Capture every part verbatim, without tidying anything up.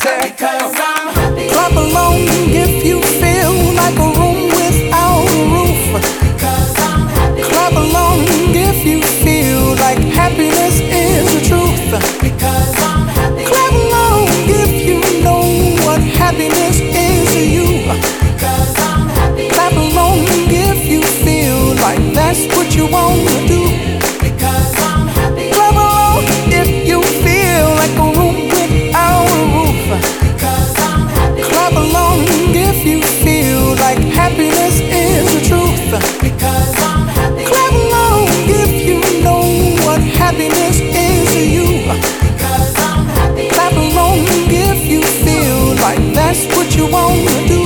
said, because I'm happy. clap along if you feel like a room without a roof. Because I'm happy. Clap along if you feel like happiness is the truth. Because I'm happy. Clap along if you know what happiness is to you. Because I'm happy. Clap along if you feel like that's what you want to do. Because I'm happy. Clap along if you feel like a room without a roof. Because I'm happy. Clap along if you feel like happiness is the truth. Because I'm happy. Clap along if you know what happiness is to you. Because I'm happy. Clap along if you feel like that's what you want to do.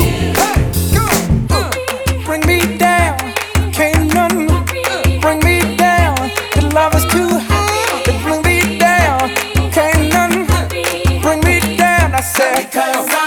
Bring me down, can't none bring me down. The love is too high to bring me down, can't none bring me down. I said, Because I'm